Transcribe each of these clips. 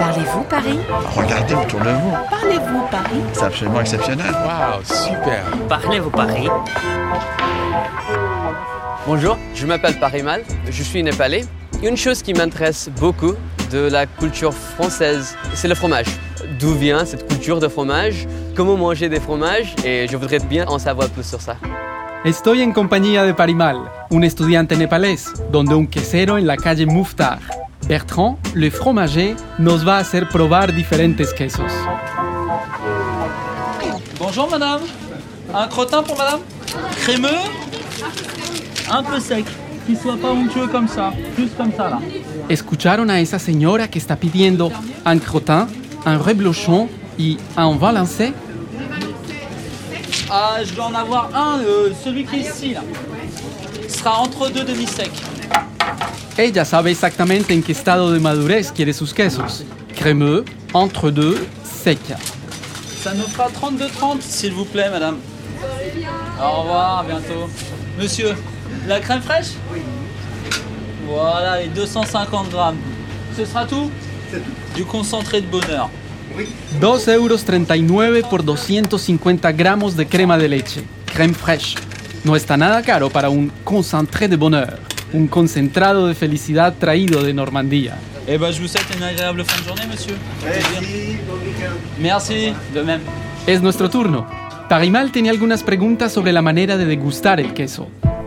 Parlez-vous Paris? Regardez autour de vous. Parlez-vous Paris? C'est absolument exceptionnel. Waouh, super. Parlez-vous Paris? Bonjour, je m'appelle Parimal, je suis népalais. Une chose qui m'intéresse beaucoup de la culture française, c'est le fromage. D'où vient cette culture de fromage? Comment manger des fromages? Et je voudrais bien en savoir plus sur ça. Estoy en compañía de Parimal, un estudiante nepalés, donde un quesero en la calle Muftar, Bertrand, le fromager, nos va a hacer probar diferentes quesos. Bonjour madame, un crottin pour madame? Crémeux? Un peu sec, qu'il soit pas onctueux comme ça, juste comme ça là. ¿Escucharon a esa señora que está pidiendo un crottin, un reblochon y un valencé? Ah, je dois en avoir un, celui qui est ici là. Ce sera entre deux demi-secs. Ella sabe exactamente en qué estado de madurez quiere sus quesos. Crémeux, entre deux, sec. Ça nous fera 32,30 s'il vous plaît madame. Au revoir, à bientôt. Monsieur, la crème fraîche? Oui. Voilà, les 250 grammes. Ce sera tout? C'est tout. Du concentré de bonheur. 2,39 € por 250 gramos de crema de leche, crème fraîche. No está nada caro para un concentré de bonheur, un concentrado de felicidad traído de Normandía. Eh ben, je vous souhaite une agréable fin de journée, monsieur. Merci, de même. Es nuestro turno. Parimal tenía algunas preguntas sobre la manera de degustar el queso.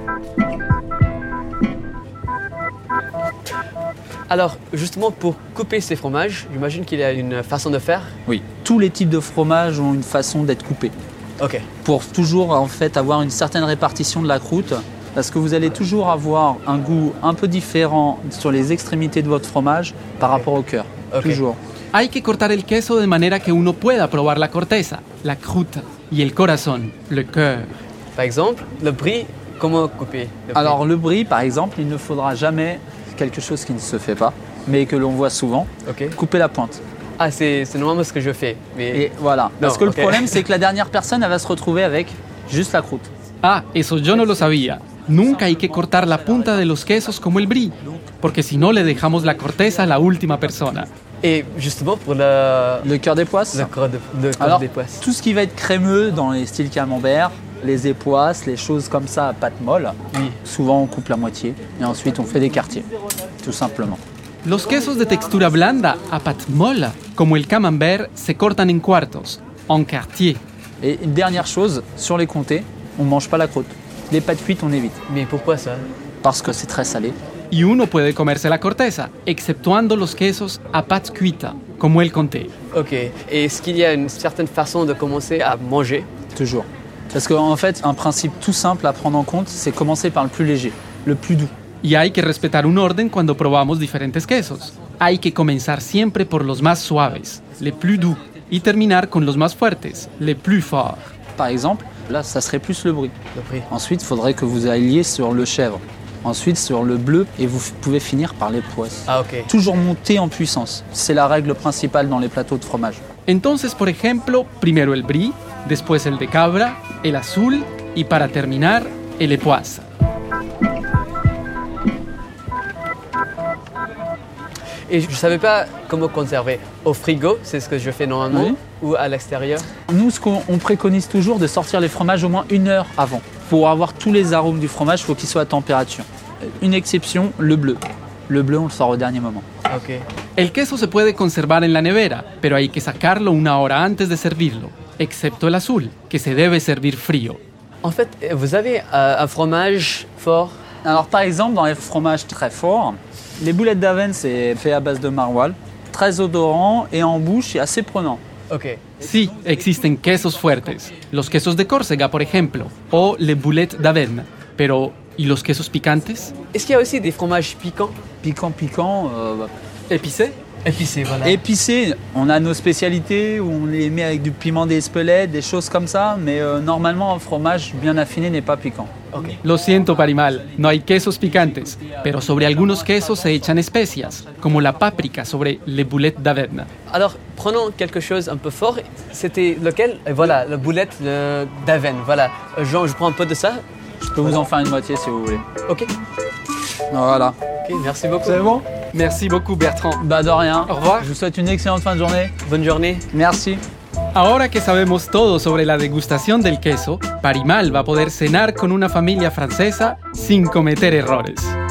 Alors, justement, pour couper ces fromages, j'imagine qu'il y a une façon de faire. Oui, tous les types de fromages ont une façon d'être coupés. Ok. Pour toujours, en fait, avoir une certaine répartition de la croûte, parce que vous allez toujours avoir un goût un peu différent sur les extrémités de votre fromage par rapport au cœur. Ok. Toujours. Hay que cortar el queso de manera que uno pueda probar la corteza, la croûte y el corazón, le cœur. Par exemple, le brie, comment couper le brie? Alors, le brie, par exemple, il ne faudra jamais quelque chose qui ne se fait pas, mais que l'on voit souvent, Ok. couper la pointe. Ah, c'est normalement ce que je fais. Mais... Et voilà. Parce que ok. le problème, c'est que la dernière personne, elle va se retrouver avec juste la croûte. Ah, eso yo no lo sabía. Nunca hay que cortar la punta de los quesos como el brie, porque si no le dejamos la corteza a la última persona. Et justement, pour le cœur des poisses. le corps Alors, des poisses. tout ce qui va être crémeux dans les styles camembert, les époisses, les choses comme ça à pâte molle, Oui. souvent on coupe la moitié et ensuite on fait des quartiers, tout simplement. Los quesos de textura blanda a pâte molle, como el camembert, se cortan en cuartos, en quartier. Et une dernière chose, sur les comtés, on ne mange pas la croûte. Les pâtes cuites, on évite, Mais pourquoi ça? parce que c'est très salé. Y uno puede comerse la corteza, exceptuando los quesos a pâte cuita, como el comté. Ok. Et est-ce qu'il y a une certaine façon de commencer à manger? Toujours. Parce qu'en fait, un principe tout simple à prendre en compte, c'est commencer par le plus léger, le plus doux. Y hay que respetar un orden cuando probamos diferentes quesos. Hay que comenzar siempre por los más suaves, les plus doux, y terminar con los más fuertes, les plus forts. Par exemple, là, ça serait plus le brie. Le brie. Ensuite, il faudrait que vous alliez sur le chèvre. Ensuite, sur le bleu, et vous pouvez finir par les poisses. Ah, ok. Toujours monter en puissance. C'est la règle principale dans les plateaux de fromage. Entonces, por ejemplo, primero el brie, después el de cabra, el azul y para terminar, el epoisse. Et je ne savais pas comment conserver. Au frigo, c'est ce que je fais normalement, Oui. ou à l'extérieur? Nous, ce qu'on préconise toujours, de sortir les fromages au moins 1 heure avant. Pour avoir tous les arômes du fromage, il faut qu'ils soient à température. Une exception, le bleu. Le bleu, on le sort au dernier moment. Ok. El queso se puede conservar en la nevera, pero hay que sacarlo una hora antes de servirlo, excepto el azul, que se debe servir frío. En fait, vous avez un fromage fort? Alors, par exemple, dans les fromages très forts, les boulettes d'Avenne, c'est fait à base de maroilles, très odorant et en bouche, et assez prenant. Ok. Sí, existen quesos fuertes, los quesos de Córcega, por ejemplo, o les boulettes d'Avenne, pero ¿y los quesos picantes? Est-ce qu'il y a aussi des fromages piquants? Piquant, Épicés? Épicés, voilà. épicé. On a nos spécialités où on les met avec du piment d'Espelette, des choses comme ça, mais normalement, un fromage bien affiné n'est pas piquant. Ok. Lo siento, Parimal, no hay quesos picantes, pero sobre algunos quesos se echan especias, como la páprica sobre les boulettes d'Avenne. Alors, prenons quelque chose un peu fort. C'était lequel? Et voilà, la boulette d'Avenne. Voilà. Jean, je prends un peu de ça. Je peux vous en faire une moitié si vous voulez. Ok. Voilà. Ok, merci beaucoup. C'est bon ? Merci beaucoup, Bertrand. Bah de rien. Au revoir. Je vous souhaite une excellente fin de journée. Bonne journée. Merci. Ahora que sabemos todo sobre la degustación del queso, Parimal va a poder cenar con una familia francesa sin cometer errores.